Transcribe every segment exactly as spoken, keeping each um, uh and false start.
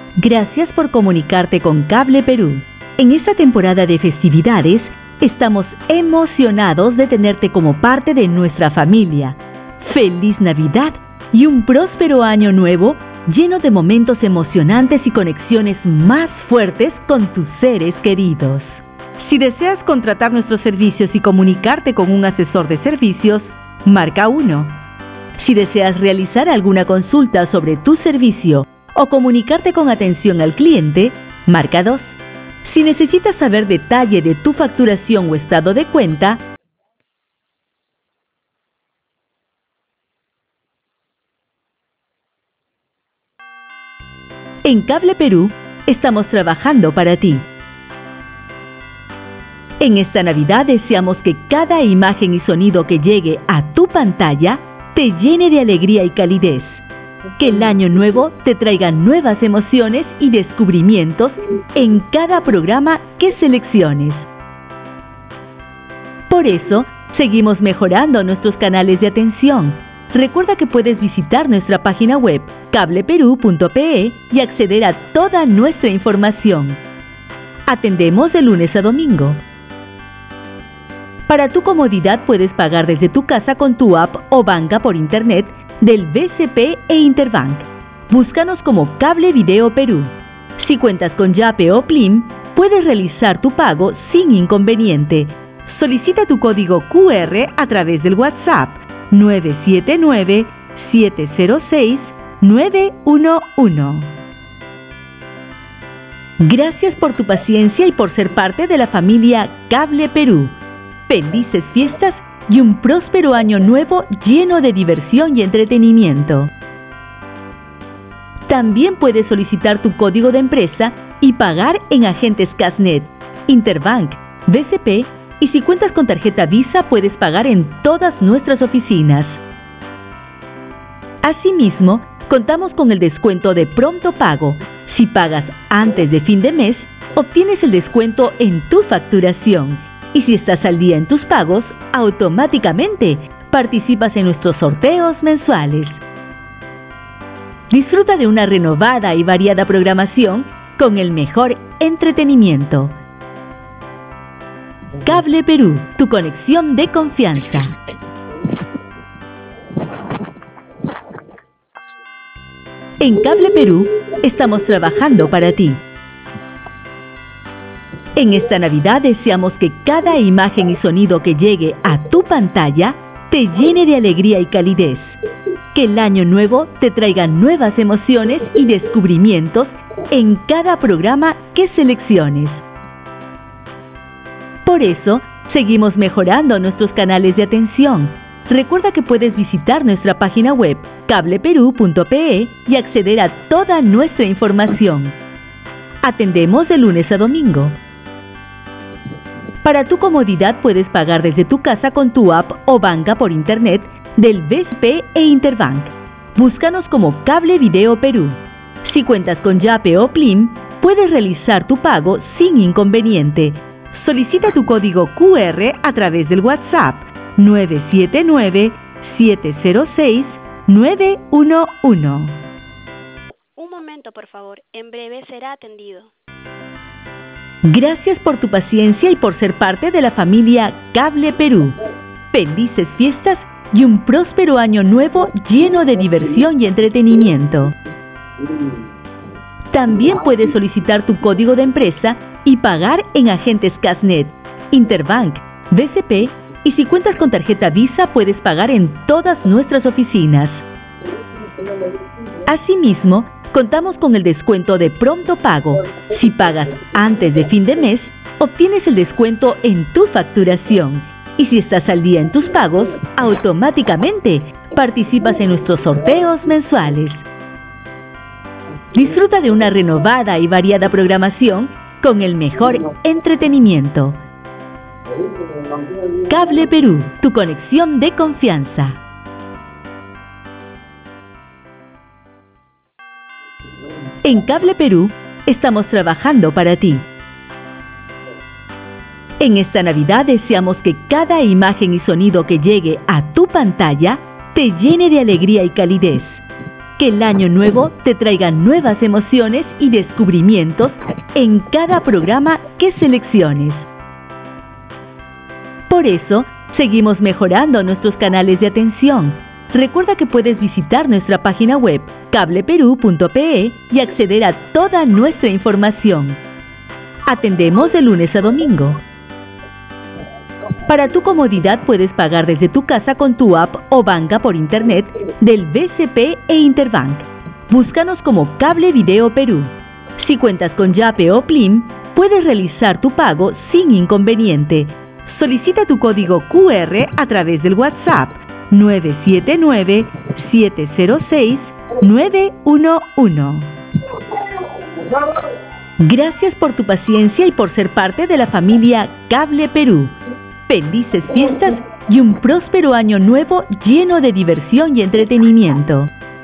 Gracias por comunicarte con Cable Perú. En esta temporada de festividades, estamos emocionados de tenerte como parte de nuestra familia. ¡Feliz Navidad y un próspero año nuevo lleno de momentos emocionantes y conexiones más fuertes con tus seres queridos! Si deseas contratar nuestros servicios y comunicarte con un asesor de servicios, marca uno. Si deseas realizar alguna consulta sobre tu servicio o comunicarte con atención al cliente, marca dos. Si necesitas saber detalle de tu facturación o estado de cuenta, en Cable Perú estamos trabajando para ti. En esta Navidad deseamos que cada imagen y sonido que llegue a tu pantalla te llene de alegría y calidez. Que el año nuevo te traiga nuevas emociones y descubrimientos en cada programa que selecciones. Por eso, seguimos mejorando nuestros canales de atención. Recuerda que puedes visitar nuestra página web cable perú punto pe y acceder a toda nuestra información. Atendemos de lunes a domingo. Para tu comodidad puedes pagar desde tu casa con tu app o banca por internet del B C P e Interbank. Búscanos como Cable Video Perú. Si cuentas con Yape o Plim, puedes realizar tu pago sin inconveniente. Solicita tu código Q R a través del WhatsApp nueve siete nueve, siete cero seis, nueve uno uno. Gracias por tu paciencia y por ser parte de la familia Cable Perú. Felices fiestas y un próspero año nuevo lleno de diversión y entretenimiento. También puedes solicitar tu código de empresa y pagar en agentes Casnet, Interbank, B C P y si cuentas con tarjeta Visa puedes pagar en todas nuestras oficinas. Asimismo, contamos con el descuento de pronto pago. Si pagas antes de fin de mes, obtienes el descuento en tu facturación. Y si estás al día en tus pagos, automáticamente participas en nuestros sorteos mensuales. Disfruta de una renovada y variada programación con el mejor entretenimiento. Cable Perú, tu conexión de confianza. En Cable Perú estamos trabajando para ti. En esta Navidad deseamos que cada imagen y sonido que llegue a tu pantalla te llene de alegría y calidez. Que el año nuevo te traiga nuevas emociones y descubrimientos en cada programa que selecciones. Por eso, seguimos mejorando nuestros canales de atención. Recuerda que puedes visitar nuestra página web cable perú punto pe y acceder a toda nuestra información. Atendemos de lunes a domingo. Para tu comodidad puedes pagar desde tu casa con tu app o banca por internet del B C P e Interbank. Búscanos como Cable Video Perú. Si cuentas con Yape o Plim, puedes realizar tu pago sin inconveniente. Solicita tu código Q R a través del WhatsApp nueve siete nueve, siete cero seis, nueve uno uno. Un momento, por favor. En breve será atendido. Gracias por tu paciencia y por ser parte de la familia Cable Perú. Felices fiestas y un próspero año nuevo lleno de diversión y entretenimiento. También puedes solicitar tu código de empresa y pagar en agentes Casnet, Interbank, B C P y si cuentas con tarjeta Visa puedes pagar en todas nuestras oficinas. Asimismo, contamos con el descuento de pronto pago. Si pagas antes de fin de mes, obtienes el descuento en tu facturación. Y si estás al día en tus pagos, automáticamente participas en nuestros sorteos mensuales. Disfruta de una renovada y variada programación con el mejor entretenimiento. Cable Perú, tu conexión de confianza. En Cable Perú estamos trabajando para ti. En esta Navidad deseamos que cada imagen y sonido que llegue a tu pantalla te llene de alegría y calidez. Que el año nuevo te traiga nuevas emociones y descubrimientos en cada programa que selecciones. Por eso, seguimos mejorando nuestros canales de atención. Recuerda que puedes visitar nuestra página web cable perú punto pe y acceder a toda nuestra información. Atendemos de lunes a domingo. Para tu comodidad puedes pagar desde tu casa con tu app o banca por internet del B C P e Interbank. Búscanos como Cable Video Perú. Si cuentas con Yape o Plim, puedes realizar tu pago sin inconveniente. Solicita tu código Q R a través del WhatsApp nueve siete nueve, siete cero seis, nueve uno uno. Gracias por tu paciencia y por ser parte de la familia Cable Perú. Felices fiestas y un próspero año nuevo lleno de diversión y entretenimiento.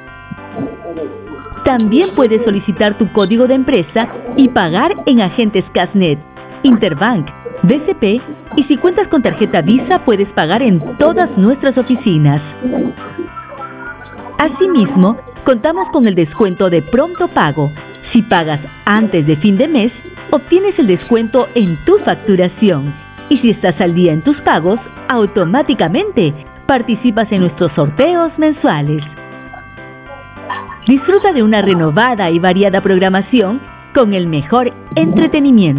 También puedes solicitar tu código de empresa y pagar en agentes Casnet, Interbank, B C P y si cuentas con tarjeta Visa puedes pagar en todas nuestras oficinas. Asimismo, contamos con el descuento de pronto pago. Si pagas antes de fin de mes, obtienes el descuento en tu facturación. Y si estás al día en tus pagos, automáticamente participas en nuestros sorteos mensuales. Disfruta de una renovada y variada programación con el mejor entretenimiento.